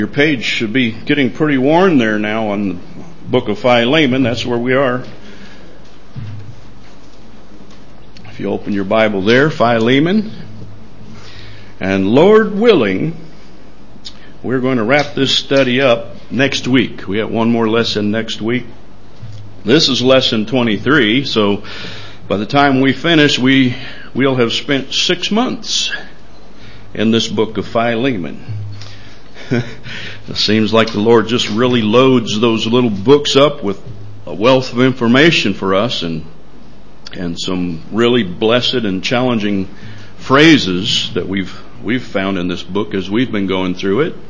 Your page should be getting pretty worn there now on the book of Philemon. That's where we are. If you open your Bible there, Philemon. And Lord willing, we're going to wrap this study up next week. We have one more lesson next week. This is lesson 23, so by the time we finish, we'll have spent 6 months in this book of Philemon. It seems like the Lord just really loads those little books up with a wealth of information for us and some really blessed and challenging phrases that we've found in this book as we've been going through it.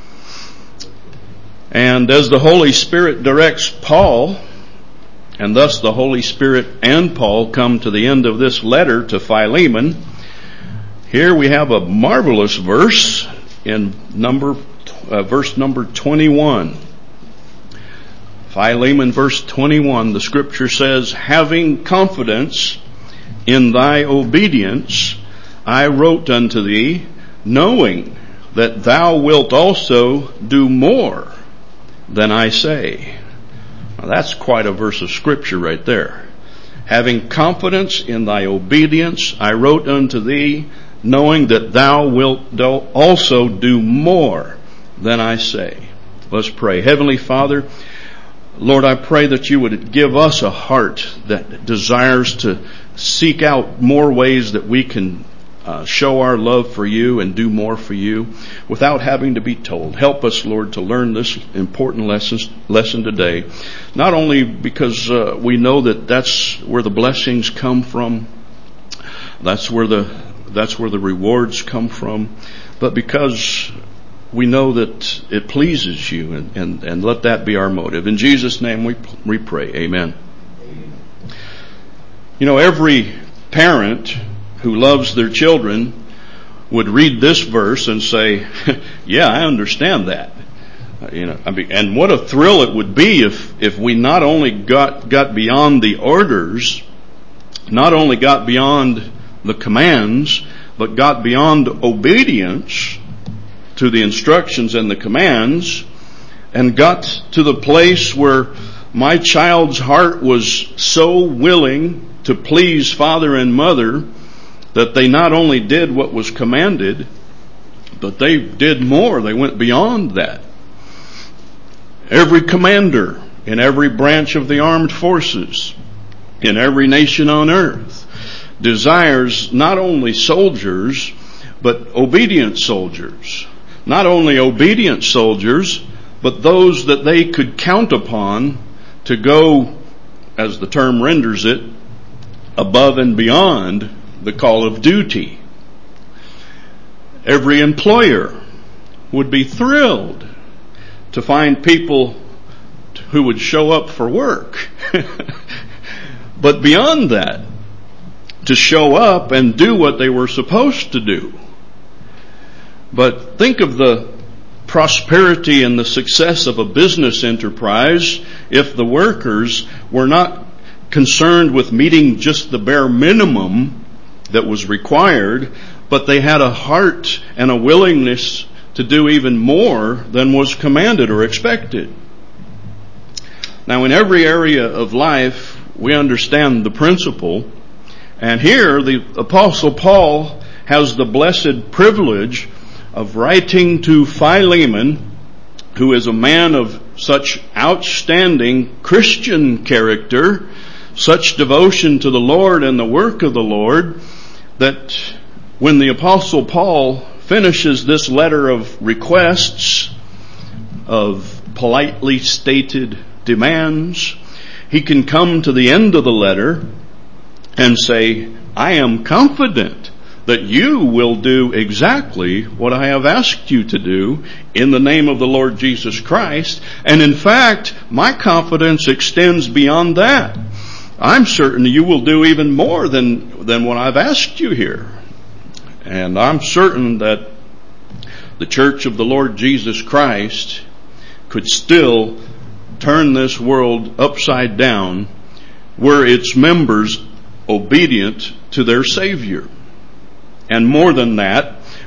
And as the Holy Spirit directs Paul, and thus the Holy Spirit and Paul come to the end of this letter to Philemon, here we have a marvelous verse in verse number 21. Philemon verse 21, the scripture says, "Having confidence in thy obedience, I wrote unto thee, knowing that thou wilt also do more than I say." Now that's quite a verse of scripture right there. "Having confidence in thy obedience, I wrote unto thee, knowing that thou wilt also do more than I say." Let's pray. Heavenly Father, Lord, I pray that you would give us a heart that desires to seek out more ways that we can show our love for you and do more for you without having to be told. Help us, Lord, to learn this important lesson today. Not only because we know that that's where the blessings come from, that's where the rewards come from, but because we know that it pleases you, and let that be our motive. In Jesus' name we pray. Amen. You know, every parent who loves their children would read this verse and say, yeah, I understand that. And what a thrill it would be if we not only got beyond the orders, not only got beyond the commands, but got beyond obedience to the instructions and the commands, and got to the place where my child's heart was so willing to please father and mother that they not only did what was commanded, but they did more. They went beyond that. Every commander in every branch of the armed forces, in every nation on earth, desires not only soldiers, but obedient soldiers. Not only obedient soldiers, but those that they could count upon to go, as the term renders it, above and beyond the call of duty. Every employer would be thrilled to find people who would show up for work. But beyond that, to show up and do what they were supposed to do. But think of the prosperity and the success of a business enterprise if the workers were not concerned with meeting just the bare minimum that was required, but they had a heart and a willingness to do even more than was commanded or expected. Now, in every area of life, we understand the principle. And here, the Apostle Paul has the blessed privilege of writing to Philemon, who is a man of such outstanding Christian character, such devotion to the Lord and the work of the Lord, that when the Apostle Paul finishes this letter of requests, of politely stated demands, he can come to the end of the letter and say, I am confident that you will do exactly what I have asked you to do in the name of the Lord Jesus Christ. And in fact, my confidence extends beyond that. I'm certain you will do even more than what I've asked you here. And I'm certain that the Church of the Lord Jesus Christ could still turn this world upside down were its members obedient to their Savior. And more than that,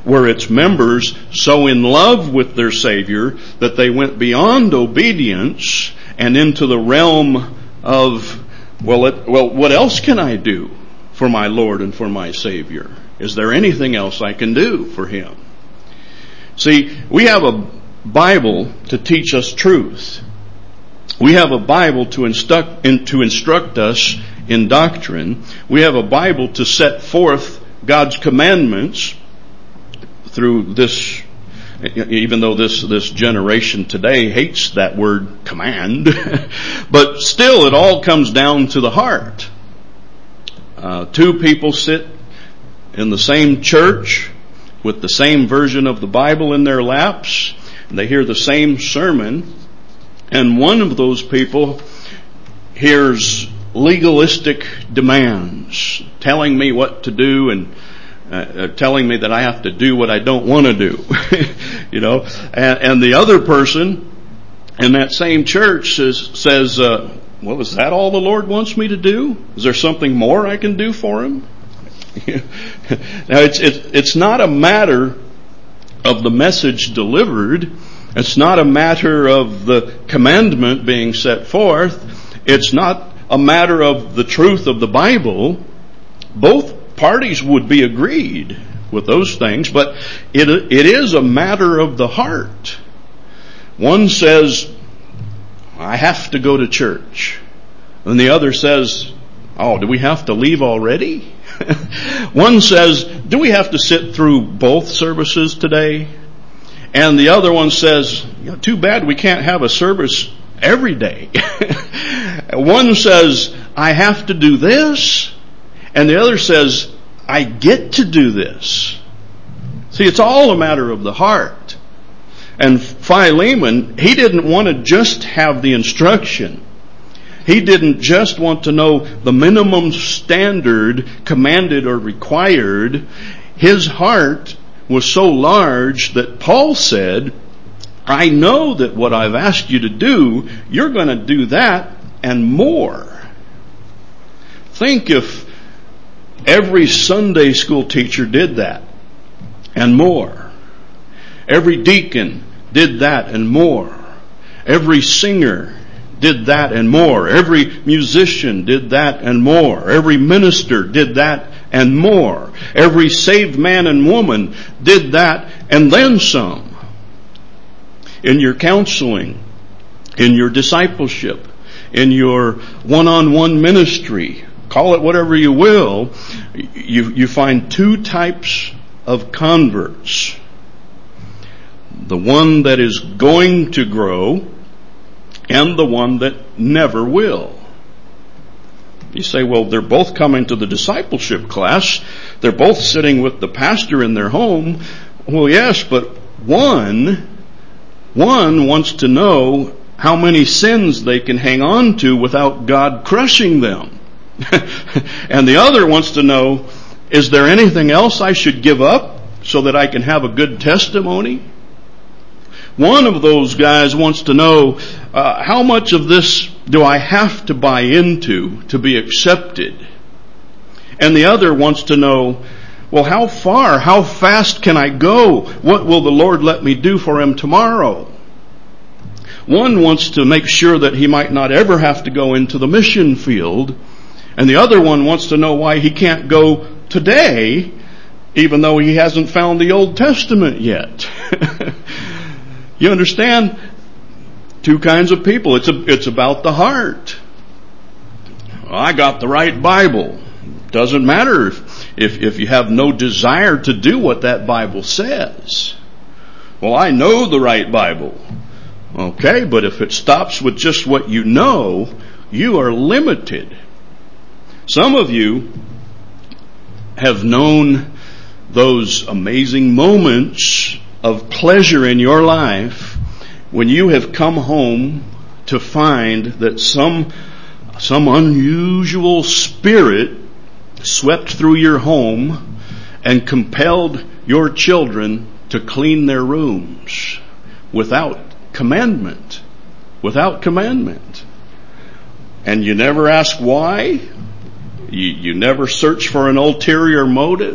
were its members so in love with their Savior that they went beyond obedience and into the realm of, what else can I do for my Lord and for my Savior? Is there anything else I can do for Him? See, we have a Bible to teach us truth. We have a Bible to instruct us in doctrine. We have a Bible to set forth God's commandments through this, even though this generation today hates that word command, but still it all comes down to the heart. Two people sit in the same church with the same version of the Bible in their laps, and they hear the same sermon, and one of those people hears legalistic demands, telling me what to do and telling me that I have to do what I don't want to do. And the other person in that same church says, well, is that all the Lord wants me to do? Is there something more I can do for Him? Now, it's not a matter of the message delivered. It's not a matter of the commandment being set forth. It's not a matter of the truth of the Bible. Both parties would be agreed with those things, but it is a matter of the heart. One says, I have to go to church. And the other says, oh, do we have to leave already? One says, do we have to sit through both services today? And the other one says, too bad we can't have a service every day. One says, I have to do this. And the other says, I get to do this. See, it's all a matter of the heart. And Philemon, he didn't want to just have the instruction. He didn't just want to know the minimum standard commanded or required. His heart was so large that Paul said, I know that what I've asked you to do, you're going to do that and more. Think if every Sunday school teacher did that and more. Every deacon did that and more. Every singer did that and more. Every musician did that and more. Every minister did that and more. Every saved man and woman did that and then some. In your counseling, in your discipleship, in your one-on-one ministry, call it whatever you will, you find two types of converts. The one that is going to grow and the one that never will. You say, well, they're both coming to the discipleship class. They're both sitting with the pastor in their home. Well, yes, but one wants to know how many sins they can hang on to without God crushing them. And the other wants to know, is there anything else I should give up so that I can have a good testimony? One of those guys wants to know, how much of this do I have to buy into to be accepted? And the other wants to know, well, how fast can I go? What will the Lord let me do for Him tomorrow? One wants to make sure that he might not ever have to go into the mission field, and the other one wants to know why he can't go today, even though he hasn't found the Old Testament yet. You understand? Two kinds of people. It's about the heart. I got the right Bible. Doesn't matter if you have no desire to do what that Bible says. Well, I know the right Bible. Okay, but if it stops with just what you know, you are limited. Some of you have known those amazing moments of pleasure in your life when you have come home to find that some unusual spirit swept through your home and compelled your children to clean their rooms without commandment. And you never ask why. You never search for an ulterior motive.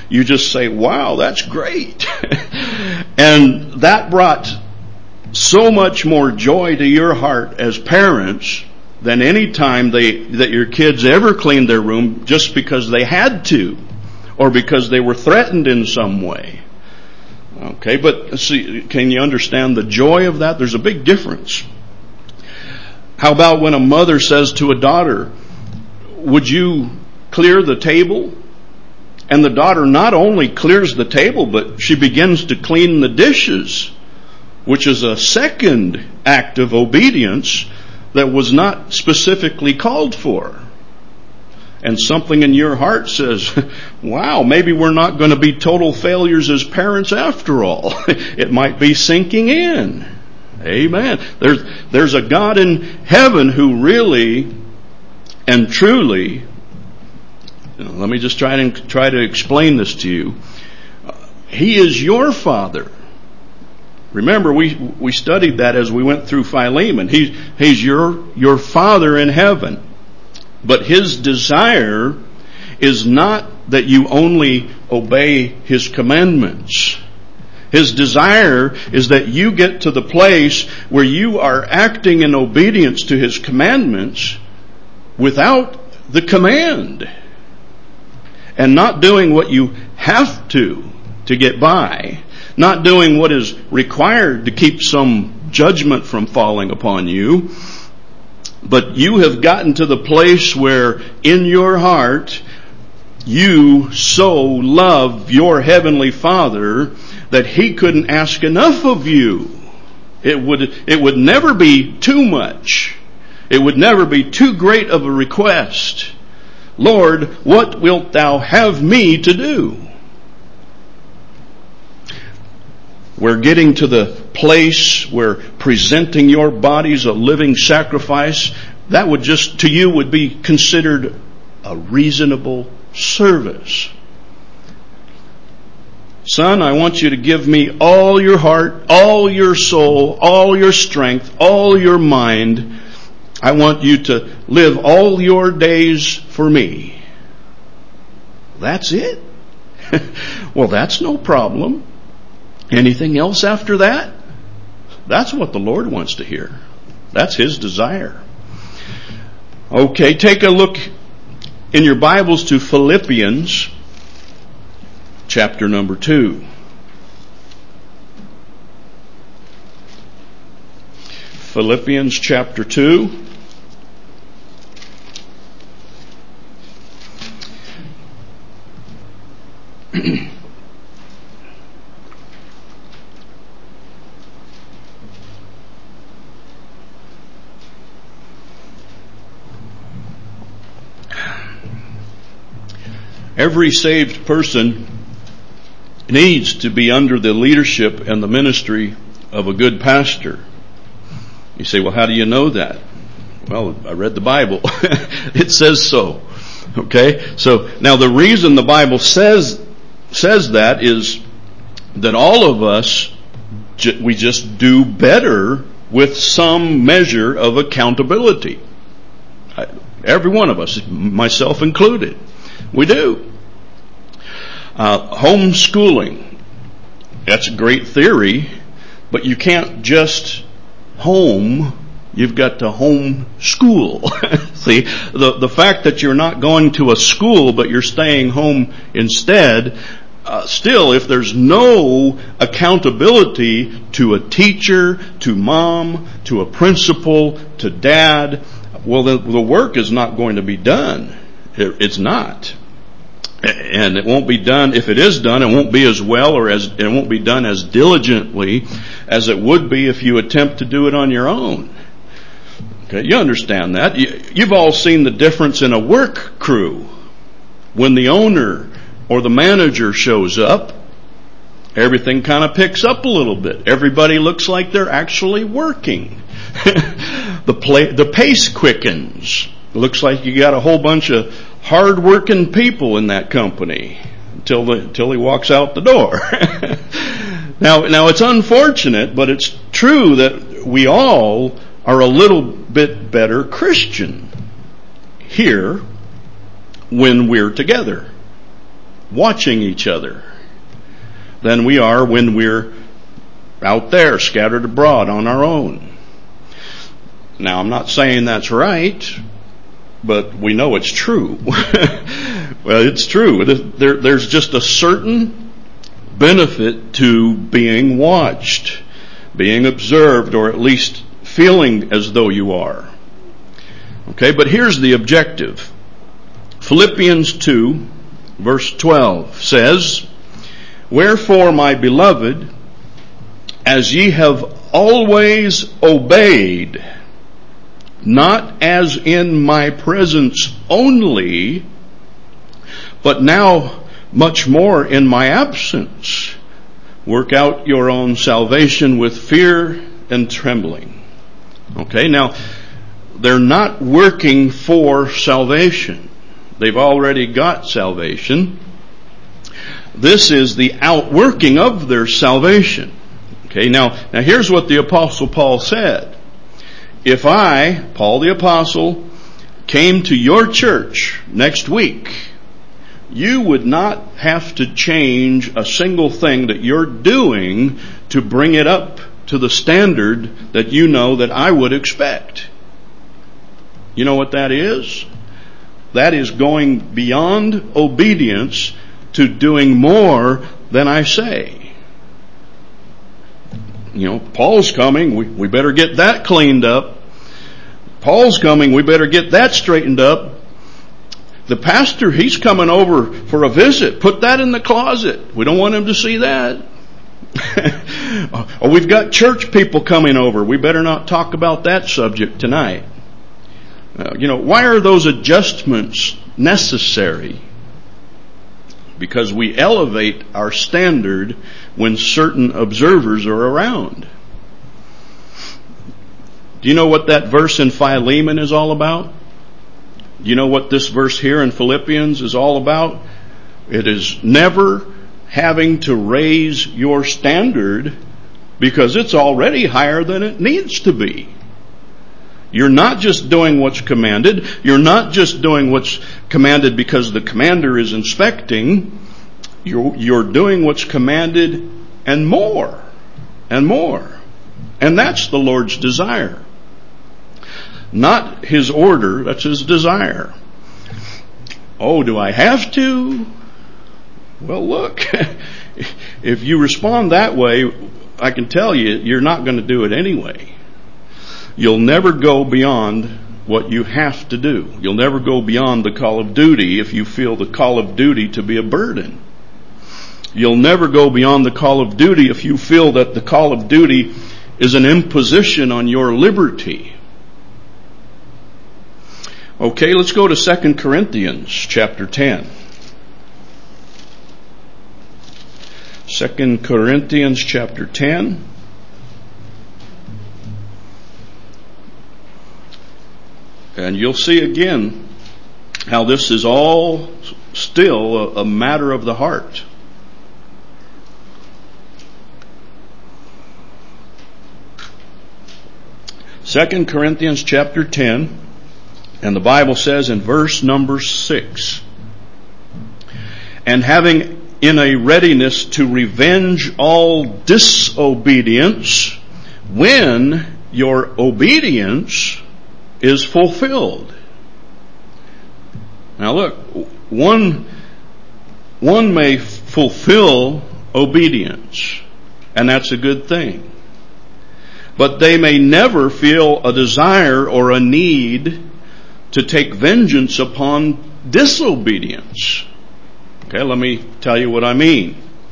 you just say, wow, that's great. And that brought so much more joy to your heart as parents than any time that your kids ever cleaned their room just because they had to, or because they were threatened in some way. Okay, but see, can you understand the joy of that? There's a big difference. How about when a mother says to a daughter, would you clear the table? And the daughter not only clears the table, but she begins to clean the dishes, which is a second act of obedience that was not specifically called for. And something in your heart says, wow, maybe we're not going to be total failures as parents after all. It might be sinking in. Amen. There's a God in heaven who really and truly, let me just try to explain this to you. He is your Father. Remember, we studied that as we went through Philemon. He's your Father in heaven. But His desire is not that you only obey His commandments. His desire is that you get to the place where you are acting in obedience to His commandments without the command, and not doing what you have to get by, not doing what is required to keep some judgment from falling upon you. But you have gotten to the place where in your heart you so love your Heavenly Father that He couldn't ask enough of you. It would never be too much. It would never be too great of a request. Lord, what wilt thou have me to do? We're getting to the place where presenting your bodies a living sacrifice, that would just, to you, would be considered a reasonable service. Son, I want you to give me all your heart, all your soul, all your strength, all your mind. I want you to live all your days for me. That's it? Well, that's no problem. Anything else after that? That's what the Lord wants to hear. That's His desire. Okay, take a look in your Bibles to Philippians chapter number 2. Philippians chapter 2. Every saved person needs to be under the leadership and the ministry of a good pastor. You say, well, how do you know that? Well, I read the Bible. It says so. Okay? So, now the reason the Bible says that is that all of us, we just do better with some measure of accountability. Every one of us, myself included. We do. Homeschooling. That's a great theory, but you can't just home. You've got to home school. See, the fact that you're not going to a school, but you're staying home instead, still, if there's no accountability to a teacher, to mom, to a principal, to dad, well, the work is not going to be done. It's not. And it won't be done, if it is done, it won't be as well, or it won't be done as diligently as it would be if you attempt to do it on your own. Okay, you understand that. You've all seen the difference in a work crew. When the owner or the manager shows up, everything kind of picks up a little bit. Everybody looks like they're actually working. The pace quickens. It looks like you got a whole bunch of hard-working people in that company until he walks out the door. Now it's unfortunate, but it's true that we all are a little bit better Christian here when we're together. watching each other than we are when we're out there scattered abroad on our own. Now, I'm not saying that's right, but we know it's true. Well, it's true. There's just a certain benefit to being watched, being observed, or at least feeling as though you are. Okay, but here's the objective. Philippians 2, verse 12 says, "Wherefore, my beloved, as ye have always obeyed, not as in my presence only, but now much more in my absence, work out your own salvation with fear and trembling." Okay, now, they're not working for salvation. They've already got salvation. This is the outworking of their salvation. Okay, now here's what the Apostle Paul said. If I, Paul the Apostle, came to your church next week, you would not have to change a single thing that you're doing to bring it up to the standard that you know that I would expect. You know what that is? That is going beyond obedience to doing more than I say. You know, Paul's coming, we better get that cleaned up. Paul's coming, we better get that straightened up. The pastor, he's coming over for a visit. Put that in the closet. We don't want him to see that. Or we've got church people coming over. We better not talk about that subject tonight. Why are those adjustments necessary? Because we elevate our standard when certain observers are around. Do you know what that verse in Philemon is all about? Do you know what this verse here in Philippians is all about? It is never having to raise your standard because it's already higher than it needs to be. You're not just doing what's commanded. You're not just doing what's commanded because the commander is inspecting. You're doing what's commanded and more and more. And that's the Lord's desire. Not His order, that's His desire. Oh, do I have to? Well, look, if you respond that way, I can tell you, you're not going to do it anyway. You'll never go beyond what you have to do. You'll never go beyond the call of duty if you feel the call of duty to be a burden. You'll never go beyond the call of duty if you feel that the call of duty is an imposition on your liberty. Okay, let's go to 2 Corinthians chapter 10. 2 Corinthians chapter 10. And you'll see again how this is all still a matter of the heart. Second Corinthians chapter 10, and the Bible says in verse number 6, "And having in a readiness to revenge all disobedience when your obedience is fulfilled." Now look, one may fulfill obedience, and that's a good thing. But they may never feel a desire or a need to take vengeance upon disobedience. Okay, let me tell you what I mean.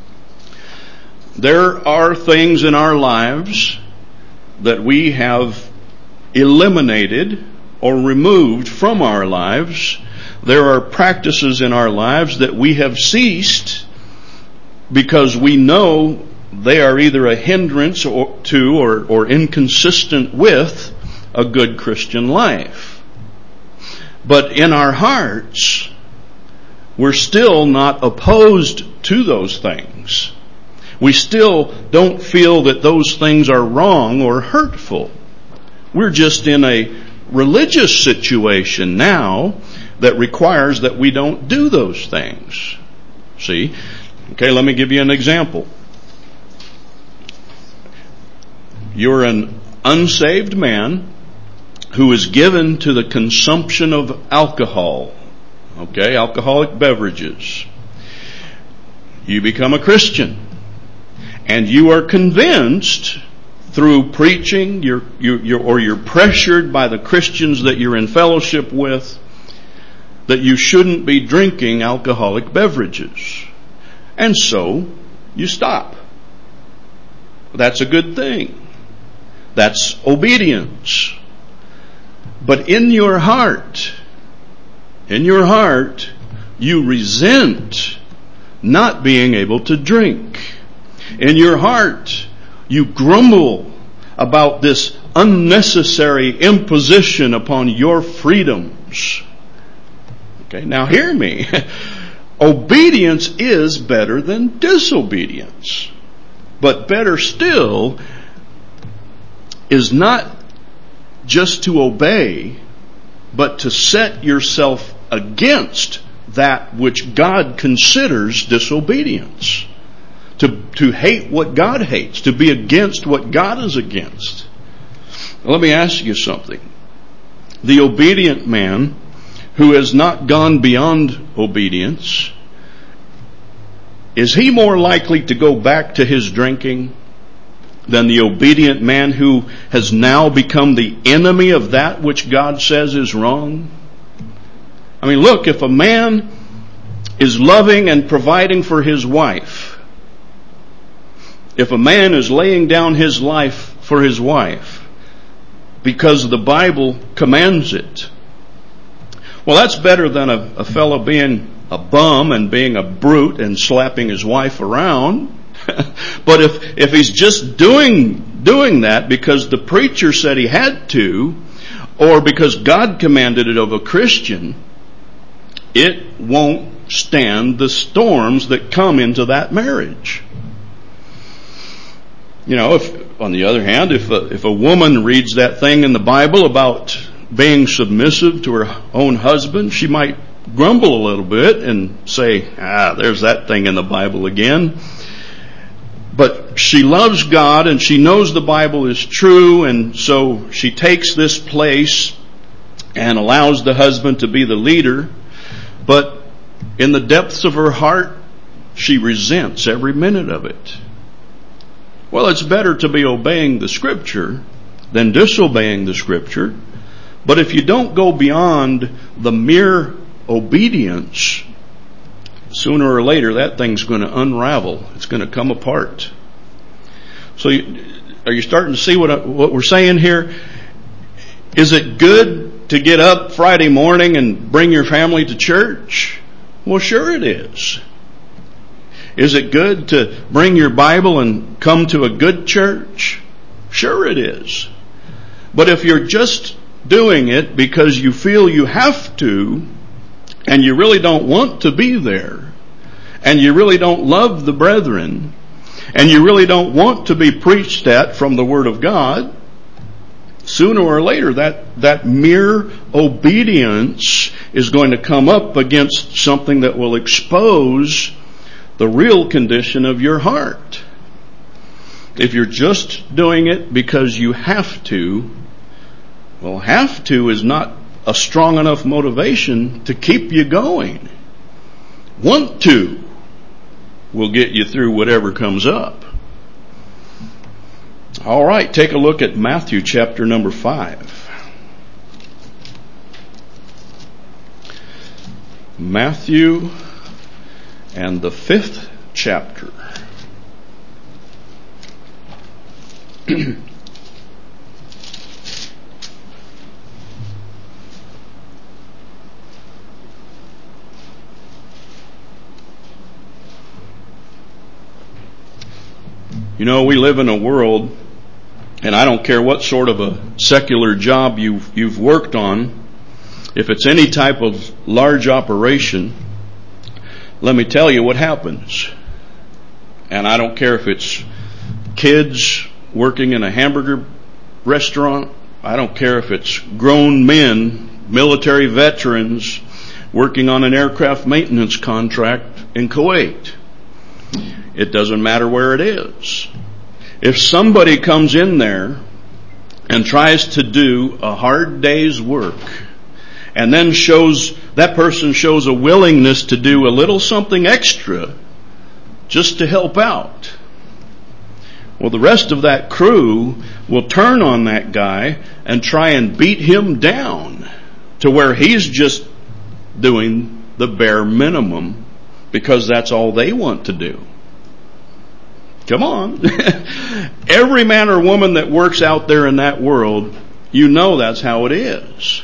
There are things in our lives that we have eliminated or removed from our lives. There are practices in our lives that we have ceased because we know they are either a hindrance to or inconsistent with a good Christian life. But in our hearts, we're still not opposed to those things. We still don't feel that those things are wrong or hurtful. We're just in a religious situation now that requires that we don't do those things. See? Okay, let me give you an example. You're an unsaved man who is given to the consumption of alcohol. Okay, alcoholic beverages. You become a Christian. And you are convinced through preaching, you're pressured by the Christians that you're in fellowship with, that you shouldn't be drinking alcoholic beverages. And so, you stop. That's a good thing. That's obedience. But in your heart, you resent not being able to drink. In your heart, you grumble about this unnecessary imposition upon your freedoms. Okay, now hear me. Obedience is better than disobedience. But better still is not just to obey, but to set yourself against that which God considers disobedience. To hate what God hates, to be against what God is against. Let me ask you something. The obedient man who has not gone beyond obedience, is he more likely to go back to his drinking than the obedient man who has now become the enemy of that which God says is wrong? I mean, look, if a man is loving and providing for his wife, if a man is laying down his life for his wife because the Bible commands it, well, that's better than a fellow being a bum and being a brute and slapping his wife around. But if he's just doing that because the preacher said he had to, or because God commanded it of a Christian, it won't stand the storms that come into that marriage. You know, if, on the other hand, if a woman reads that thing in the Bible about being submissive to her own husband, she might grumble a little bit and say, there's that thing in the Bible again. But she loves God and she knows the Bible is true, and so she takes this place and allows the husband to be the leader. But in the depths of her heart, she resents every minute of it. Well, it's better to be obeying the Scripture than disobeying the Scripture. But if you don't go beyond the mere obedience, sooner or later that thing's going to unravel. It's going to come apart. So are you starting to see what we're saying here? Is it good to get up Friday morning and bring your family to church? Well, sure it is. Is it good to bring your Bible and come to a good church? Sure it is. But if you're just doing it because you feel you have to, and you really don't want to be there, and you really don't love the brethren, and you really don't want to be preached at from the Word of God, sooner or later that mere obedience is going to come up against something that will expose the real condition of your heart. If you're just doing it because you have to, well, have to is not a strong enough motivation to keep you going. Want to will get you through whatever comes up. All right, take a look at Matthew chapter number 5. Matthew and the 5th chapter. You know, we live in a world, and I don't care what sort of a secular job you've worked on, if it's any type of large operation, let me tell you what happens. And I don't care if it's kids working in a hamburger restaurant. I don't care if it's grown men, military veterans, working on an aircraft maintenance contract in Kuwait. It doesn't matter where it is. If somebody comes in there and tries to do a hard day's work, and then that person shows a willingness to do a little something extra just to help out, well, the rest of that crew will turn on that guy and try and beat him down to where he's just doing the bare minimum because that's all they want to do. Come on. Every man or woman that works out there in that world, you know that's how it is.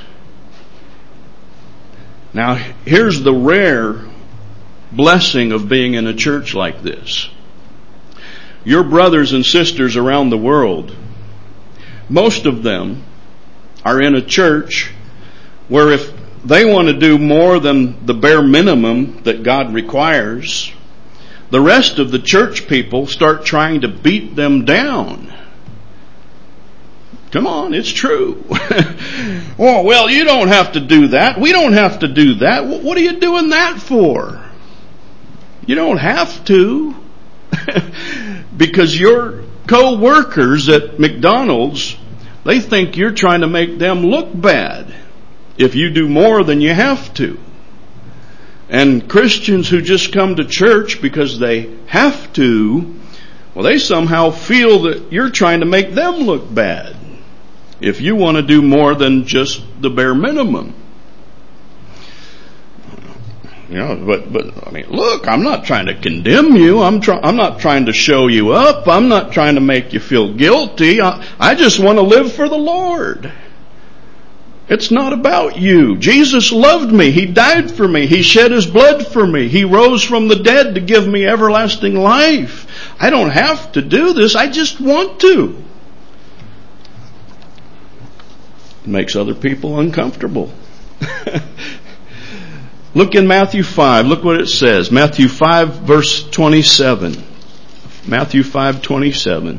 Now, here's the rare blessing of being in a church like this. Your brothers and sisters around the world, most of them are in a church where if they want to do more than the bare minimum that God requires, the rest of the church people start trying to beat them down. Come on, it's true. Oh, well, you don't have to do that. We don't have to do that. What are you doing that for? You don't have to. Because your co-workers at McDonald's, they think you're trying to make them look bad if you do more than you have to. And Christians who just come to church because they have to, well, they somehow feel that you're trying to make them look bad if you want to do more than just the bare minimum. You know, but I mean, look, I'm not trying to condemn you. I'm not trying to show you up. I'm not trying to make you feel guilty. I just want to live for the Lord. It's not about you. Jesus loved me. He died for me. He shed His blood for me. He rose from the dead to give me everlasting life. I don't have to do this. I just want to. It makes other people uncomfortable. Look in Matthew 5. Look what it says. Matthew 5 verse 27. Matthew 5:27.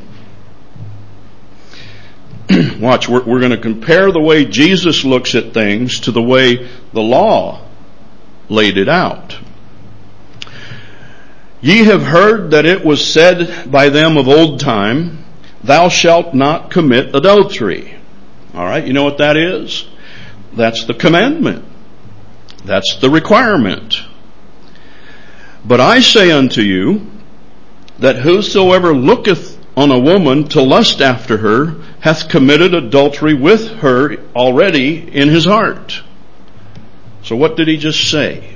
Watch, we're going to compare the way Jesus looks at things to the way the law laid it out. Ye have heard that it was said by them of old time, thou shalt not commit adultery. All right, you know what that is? That's the commandment. That's the requirement. But I say unto you that whosoever looketh on a woman to lust after her hath committed adultery with her already in his heart. So what did he just say?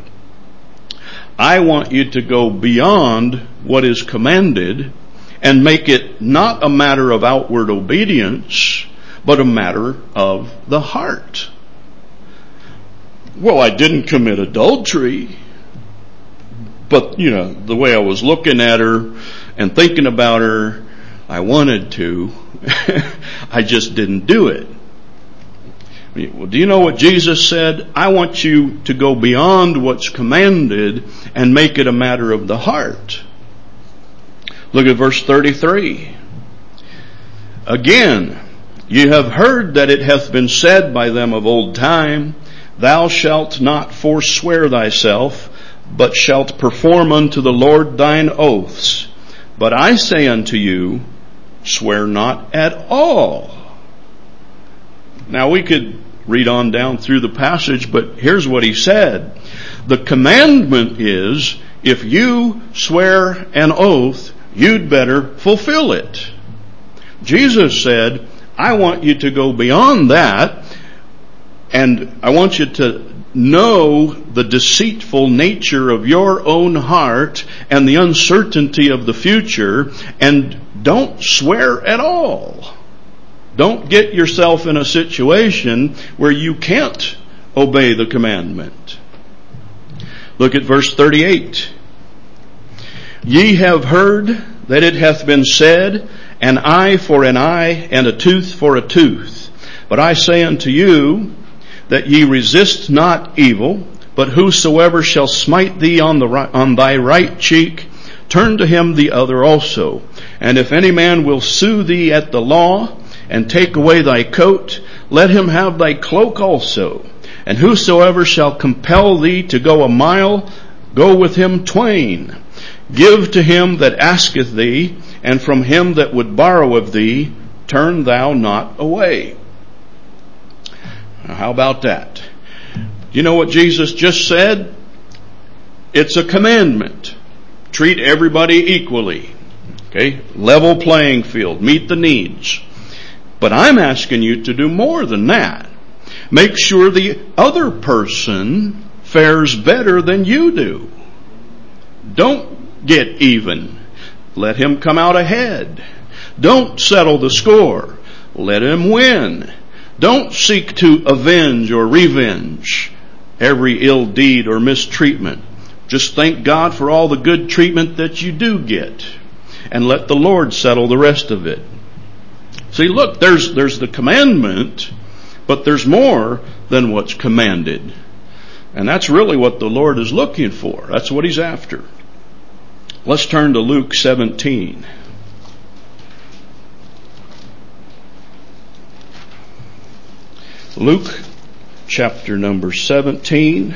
I want you to go beyond what is commanded and make it not a matter of outward obedience, but a matter of the heart. Well, I didn't commit adultery, but, you know, the way I was looking at her and thinking about her, I wanted to. I just didn't do it. Well, do you know what Jesus said? I want you to go beyond what's commanded and make it a matter of the heart. Look at verse 33. Again, ye have heard that it hath been said by them of old time, thou shalt not forswear thyself, but shalt perform unto the Lord thine oaths. But I say unto you, swear not at all. Now we could read on down through the passage, but here's what he said. The commandment is, if you swear an oath, you'd better fulfill it. Jesus said, I want you to go beyond that, and I want you to know the deceitful nature of your own heart and the uncertainty of the future, and don't swear at all. Don't get yourself in a situation where you can't obey the commandment. Look at verse 38. Ye have heard that it hath been said, an eye for an eye, and a tooth for a tooth. But I say unto you, that ye resist not evil, but whosoever shall smite thee on thy right cheek, turn to him the other also. And if any man will sue thee at the law, and take away thy coat, let him have thy cloak also. And whosoever shall compel thee to go a mile, go with him twain. Give to him that asketh thee, and from him that would borrow of thee, turn thou not away. Now, how about that? You know what Jesus just said? It's a commandment. Treat everybody equally. Okay? Level playing field. Meet the needs. But I'm asking you to do more than that. Make sure the other person fares better than you do. Don't get even. Let him come out ahead. Don't settle the score. Let him win. Don't seek to avenge or revenge every ill deed or mistreatment. Just thank God for all the good treatment that you do get, and let the Lord settle the rest of it. See, look, there's the commandment, but there's more than what's commanded. And that's really what the Lord is looking for. That's what He's after. Let's turn to Luke 17. Luke chapter number 17.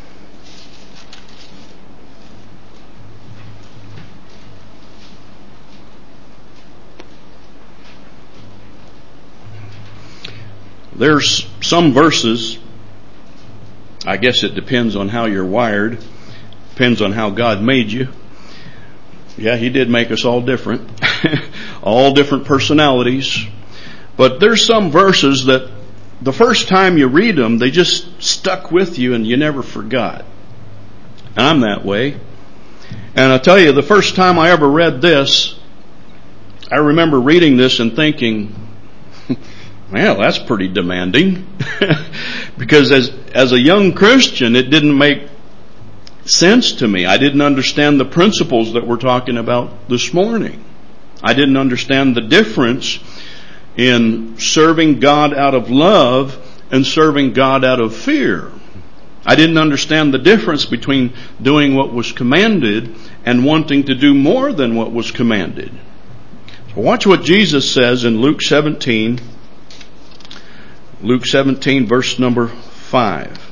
There's some verses, I guess it depends on how you're wired, depends on how God made you. Yeah, He did make us all different, all different personalities. But there's some verses that the first time you read them, they just stuck with you and you never forgot. And I'm that way. And I'll tell you, the first time I ever read this, I remember reading this and thinking, well, that's pretty demanding. Because as a young Christian, it didn't make sense to me. I didn't understand the principles that we're talking about this morning. I didn't understand the difference in serving God out of love and serving God out of fear. I didn't understand the difference between doing what was commanded and wanting to do more than what was commanded. So watch what Jesus says in Luke 17. Luke 17 verse number 5.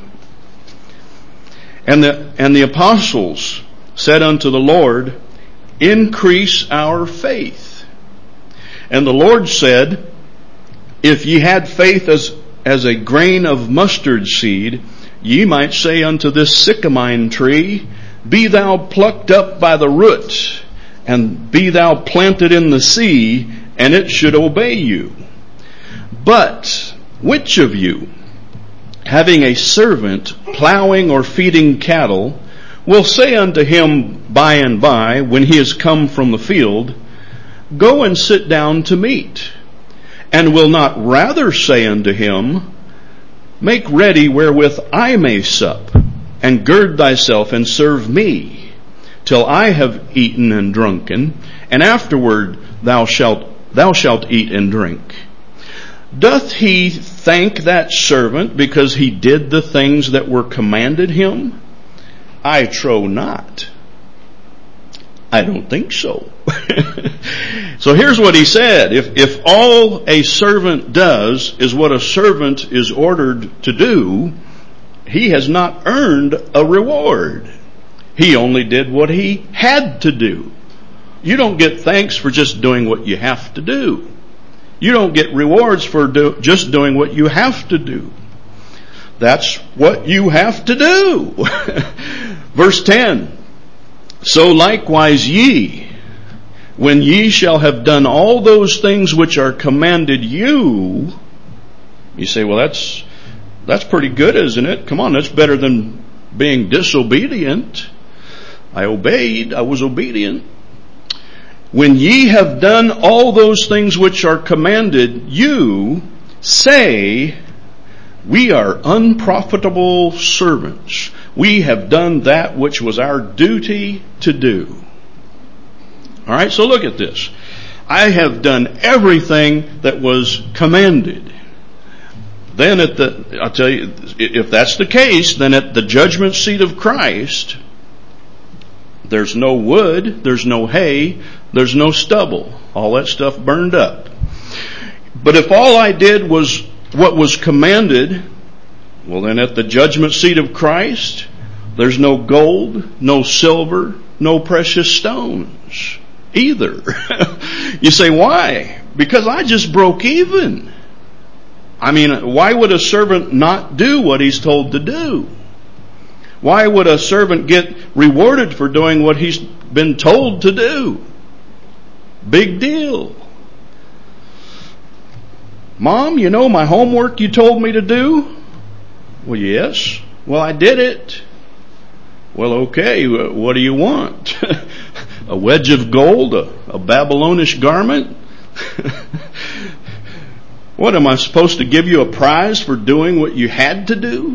And the apostles said unto the Lord, increase our faith. And the Lord said, if ye had faith as a grain of mustard seed, ye might say unto this sycamine tree, be thou plucked up by the root, and be thou planted in the sea, and it should obey you. But which of you, having a servant plowing or feeding cattle, will say unto him by and by, when he is come from the field, go and sit down to meat? And will not rather say unto him, make ready wherewith I may sup, and gird thyself and serve me, till I have eaten and drunken, and afterward thou shalt eat and drink. Doth he thank that servant because he did the things that were commanded him? I trow not. I don't think so. So here's what he said. If all a servant does is what a servant is ordered to do, he has not earned a reward. He only did what he had to do. You don't get thanks for just doing what you have to do. You don't get rewards for just doing what you have to do. That's what you have to do. Verse 10. So likewise ye, when ye shall have done all those things which are commanded you. You say, well, that's pretty good, isn't it? Come on, that's better than being disobedient. I obeyed, I was obedient. When ye have done all those things which are commanded you, say, we are unprofitable servants. We have done that which was our duty to do. All right, so look at this. I have done everything that was commanded. Then I'll tell you, if that's the case, then at the judgment seat of Christ, there's no wood, there's no hay, there's no stubble. All that stuff burned up. But if all I did was what was commanded, Well, then at the judgment seat of Christ, there's no gold, no silver, no precious stones either. You say, why? Because I just broke even. I mean, why would a servant not do what he's told to do? Why would a servant get rewarded for doing what he's been told to do? Big deal. Mom, you know my homework you told me to do? Well, yes. Well, I did it. Well, okay, what do you want? A wedge of gold? A Babylonish garment? What, am I supposed to give you a prize for doing what you had to do?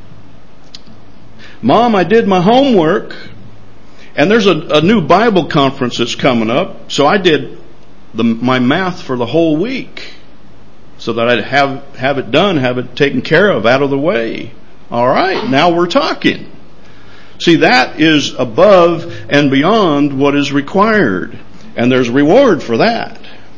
Mom, I did my homework, and there's a new Bible conference that's coming up, so I did my math for the whole week so that I'd have it done, have it taken care of, out of the way. All right, now we're talking. See, that is above and beyond what is required, and there's reward for that.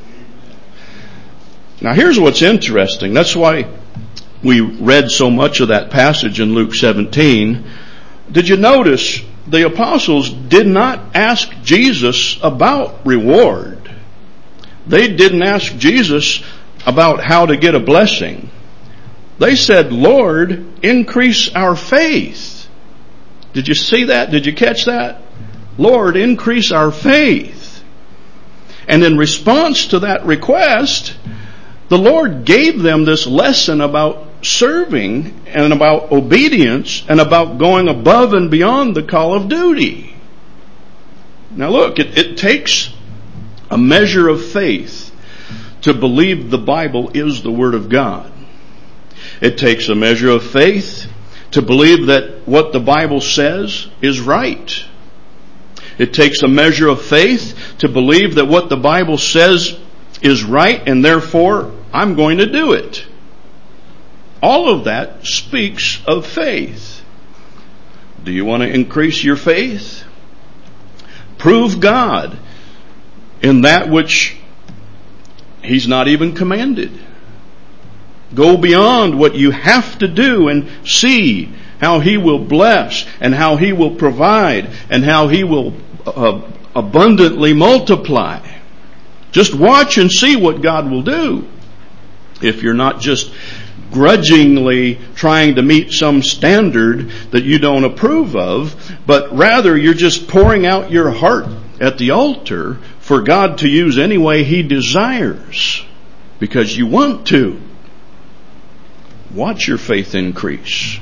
Now here's what's interesting. That's why we read so much of that passage in Luke 17. Did you notice the apostles did not ask Jesus about reward? They didn't ask Jesus about how to get a blessing. They said, Lord, increase our faith. Did you see that? Did you catch that? Lord, increase our faith. And in response to that request, the Lord gave them this lesson about serving and about obedience and about going above and beyond the call of duty. Now look, it takes a measure of faith to believe the Bible is the Word of God. It takes a measure of faith to believe that what the Bible says is right. It takes a measure of faith to believe that what the Bible says is right, and therefore I'm going to do it. All of that speaks of faith. Do you want to increase your faith? Prove God in that which He's not even commanded. Go beyond what you have to do and see how He will bless and how He will provide and how He will abundantly multiply. Just watch and see what God will do. If you're not just grudgingly trying to meet some standard that you don't approve of, but rather you're just pouring out your heart at the altar for God to use any way He desires because you want to. Watch your faith increase.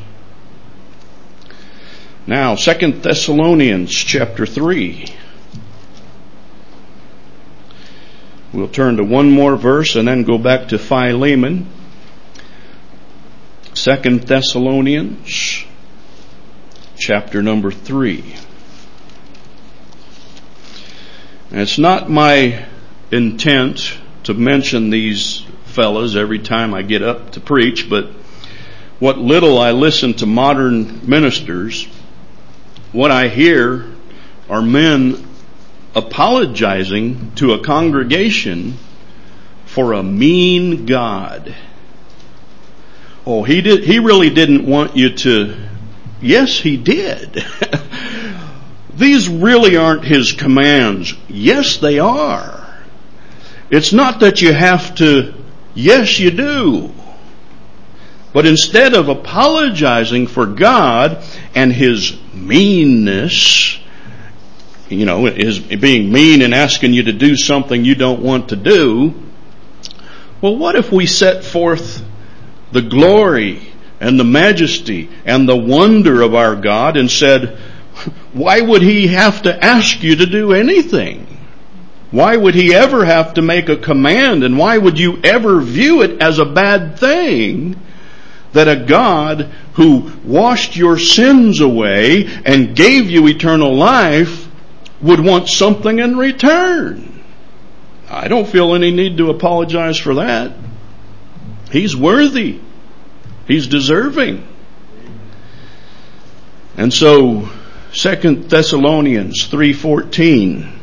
Now, 2 Thessalonians chapter 3. We'll turn to one more verse and then go back to Philemon. 2 Thessalonians chapter number 3. And it's not my intent to mention these fellas every time I get up to preach, but what little I listen to modern ministers, what I hear are men apologizing to a congregation for a mean God. Oh, he really didn't want you to. Yes, He did. These really aren't His commands. Yes, they are. It's not that you have to. Yes, you do. But instead of apologizing for God and His meanness, is being mean and asking you to do something you don't want to do. Well, what if we set forth the glory and the majesty and the wonder of our God and said, why would He have to ask you to do anything? Why would He ever have to make a command? And why would you ever view it as a bad thing that a God who washed your sins away and gave you eternal life would want something in return? I don't feel any need to apologize for that. He's worthy. He's deserving. And so 2 Thessalonians 3:14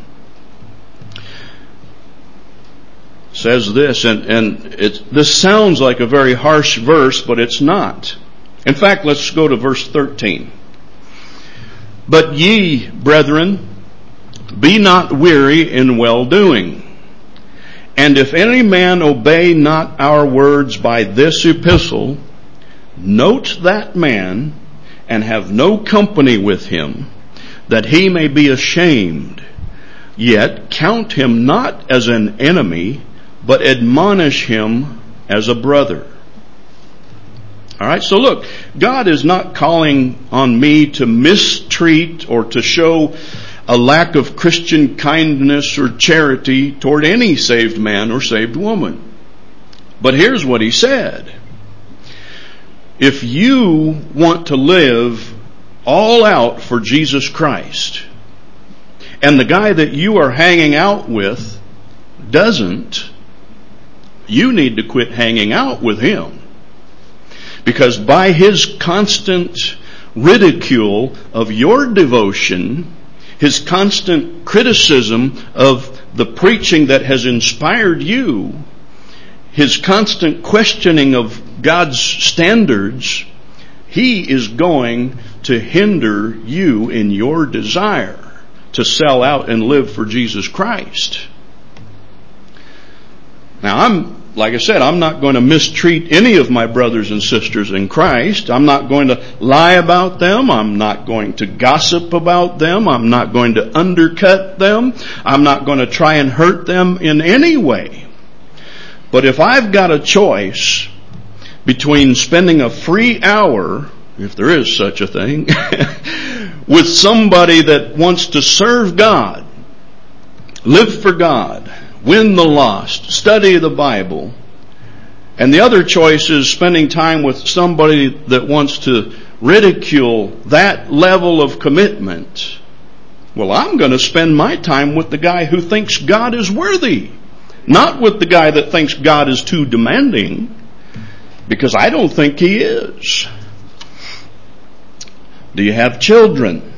says this, and this sounds like a very harsh verse, but it's not. In fact, let's go to verse 13. But ye, brethren, be not weary in well-doing. And if any man obey not our words by this epistle, note that man, and have no company with him, that he may be ashamed. Yet count him not as an enemy, but admonish him as a brother. Alright, so look, God is not calling on me to mistreat or to show a lack of Christian kindness or charity toward any saved man or saved woman. But here's what he said. If you want to live all out for Jesus Christ, and the guy that you are hanging out with doesn't, you need to quit hanging out with him. Because by his constant ridicule of your devotion, his constant criticism of the preaching that has inspired you, his constant questioning of God's standards, he is going to hinder you in your desire to sell out and live for Jesus Christ. Now, like I said, I'm not going to mistreat any of my brothers and sisters in Christ. I'm not going to lie about them. I'm not going to gossip about them. I'm not going to undercut them. I'm not going to try and hurt them in any way. But if I've got a choice between spending a free hour, if there is such a thing, with somebody that wants to serve God, live for God, win the lost, study the Bible, and the other choice is spending time with somebody that wants to ridicule that level of commitment, well, I'm going to spend my time with the guy who thinks God is worthy, not with the guy that thinks God is too demanding, because I don't think he is. Do you have children?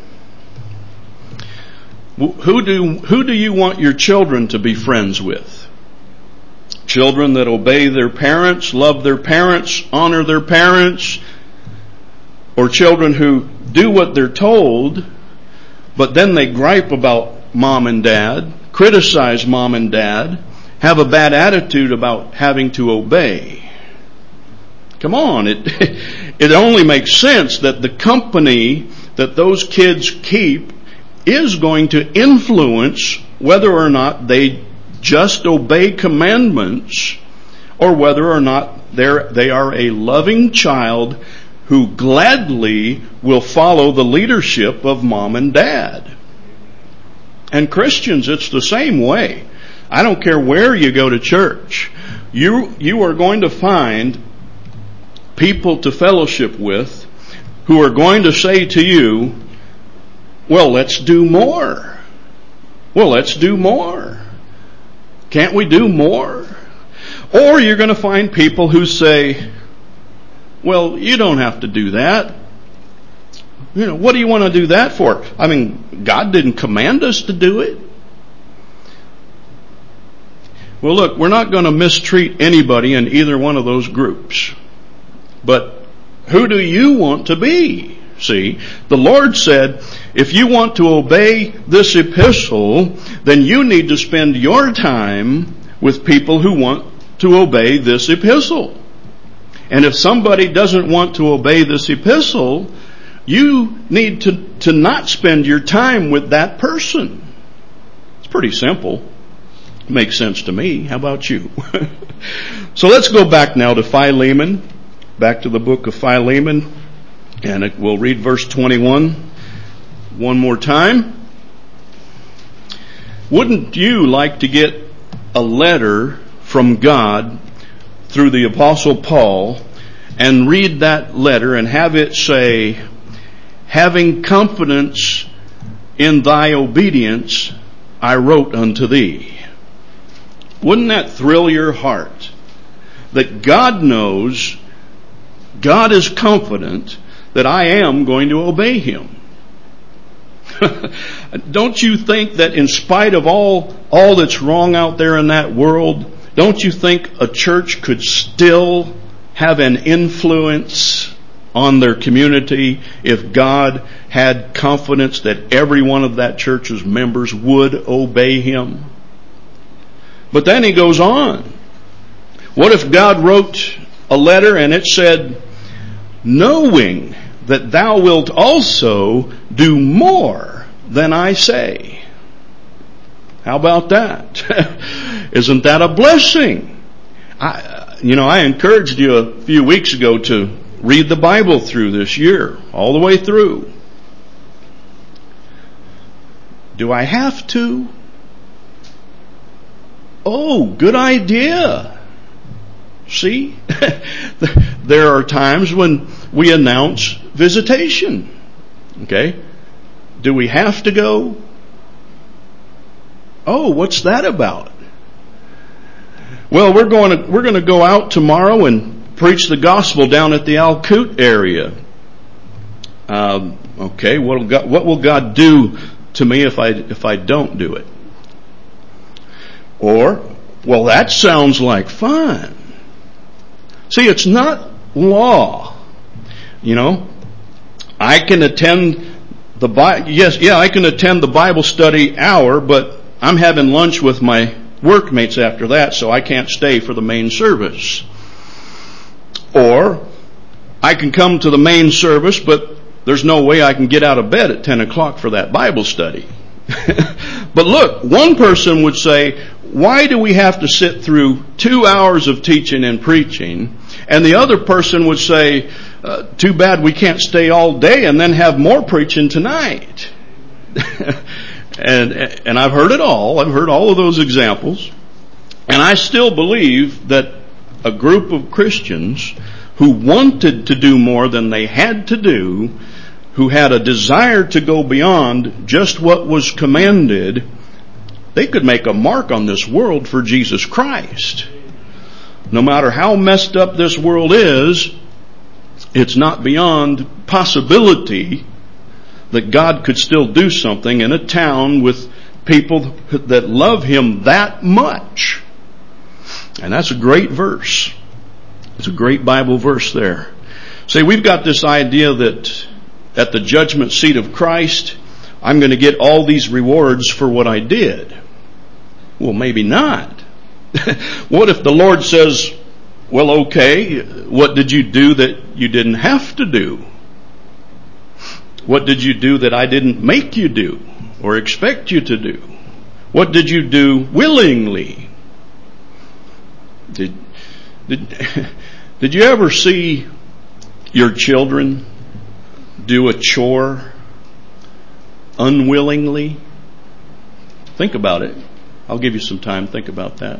Who do you want your children to be friends with? Children that obey their parents, love their parents, honor their parents, or children who do what they're told, but then they gripe about mom and dad, criticize mom and dad, have a bad attitude about having to obey? Come on, it only makes sense that the company that those kids keep is going to influence whether or not they just obey commandments, or whether or not they are a loving child who gladly will follow the leadership of mom and dad. And Christians, it's the same way. I don't care where you go to church. You are going to find people to fellowship with who are going to say to you, well, let's do more. Well, let's do more. Can't we do more? Or you're going to find people who say, well, you don't have to do that. You know, what do you want to do that for? I mean, God didn't command us to do it. Well, look, we're not going to mistreat anybody in either one of those groups. But who do you want to be? See, the Lord said, if you want to obey this epistle, then you need to spend your time with people who want to obey this epistle. And if somebody doesn't want to obey this epistle, you need to not spend your time with that person. It's pretty simple. Makes sense to me. How about you? So let's go back now to Philemon, back to the book of Philemon, and we'll read verse 21 one more time. Wouldn't you like to get a letter from God through the Apostle Paul and read that letter and have it say, having confidence in thy obedience, I wrote unto thee? Wouldn't that thrill your heart? That God knows, God is confident that I am going to obey Him. Don't you think that in spite of all that's wrong out there in that world, don't you think a church could still have an influence on their community if God had confidence that every one of that church's members would obey him? But then he goes on. What if God wrote a letter and it said, knowing that thou wilt also do more than I say? How about that? Isn't that a blessing? I encouraged you a few weeks ago to read the Bible through this year, all the way through. Do I have to? Oh, good idea. See? There are times when we announce visitation. Okay? Do we have to go? Oh, what's that about? Well, we're going to go out tomorrow and preach the gospel down at the Alcoot area. Okay, what will God do to me if I don't do it? Or, well, that sounds like fun. See, it's not law. I can attend I can attend the Bible study hour, but I'm having lunch with my workmates after that, so I can't stay for the main service. Or, I can come to the main service, but there's no way I can get out of bed at 10 o'clock for that Bible study. But look, one person would say, why do we have to sit through 2 hours of teaching and preaching? And the other person would say, too bad we can't stay all day and then have more preaching tonight. And I've heard it all. I've heard all of those examples. And I still believe that a group of Christians who wanted to do more than they had to do, who had a desire to go beyond just what was commanded, they could make a mark on this world for Jesus Christ. No matter how messed up this world is, it's not beyond possibility that God could still do something in a town with people that love him that much. And that's a great verse. It's a great Bible verse there. See, we've got this idea that at the judgment seat of Christ, I'm going to get all these rewards for what I did. Well, maybe not. What if the Lord says, well, okay, what did you do that you didn't have to do? What did you do that I didn't make you do or expect you to do? What did you do willingly? Did you ever see your children do a chore unwillingly? Think about it. I'll give you some time. Think about that.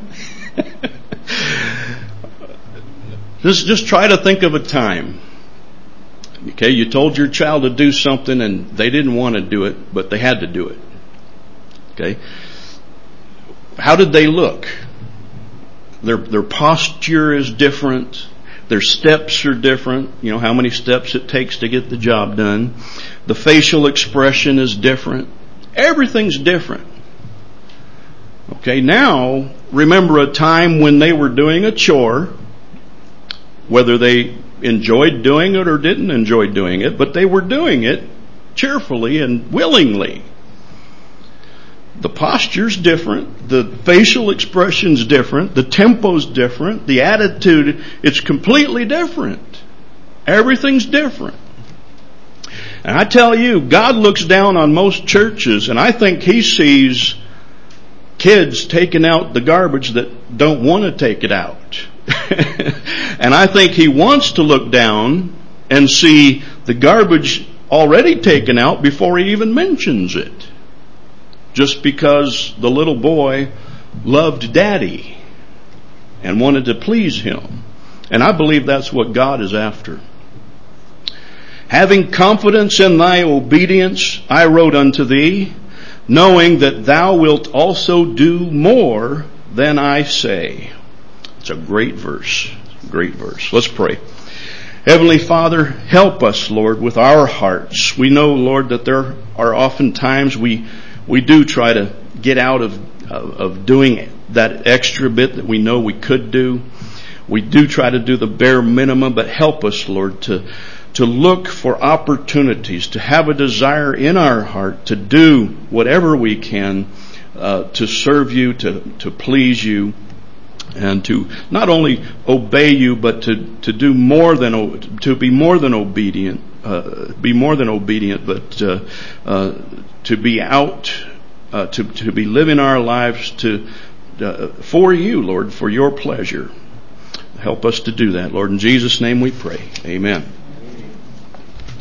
Just try to think of a time. Okay, you told your child to do something and they didn't want to do it, but they had to do it. Okay? How did they look? Their posture is different. Their steps are different. You know how many steps it takes to get the job done. The facial expression is different. Everything's different. Okay, now remember a time when they were doing a chore, whether they enjoyed doing it or didn't enjoy doing it, but they were doing it cheerfully and willingly. The posture's different, the facial expression's different, the tempo's different, the attitude, it's completely different. Everything's different. And I tell you, God looks down on most churches and I think He sees kids taking out the garbage that don't want to take it out. And I think He wants to look down and see the garbage already taken out before He even mentions it. Just because the little boy loved Daddy and wanted to please Him. And I believe that's what God is after. Having confidence in thy obedience, I wrote unto thee, knowing that thou wilt also do more than I say. It's a great verse. Great verse. Let's pray. Heavenly Father, help us, Lord, with our hearts. We know, Lord, that there are often times we do try to get out of doing that extra bit that we know we could do. We do try to do the bare minimum, but help us, Lord, to to look for opportunities, to have a desire in our heart to do whatever we can to serve you, to please you, and to not only obey you, but to do more than to be more than obedient, but to be out, to be living our lives for you, Lord, for your pleasure. Help us to do that, Lord. In Jesus' name we pray. Amen.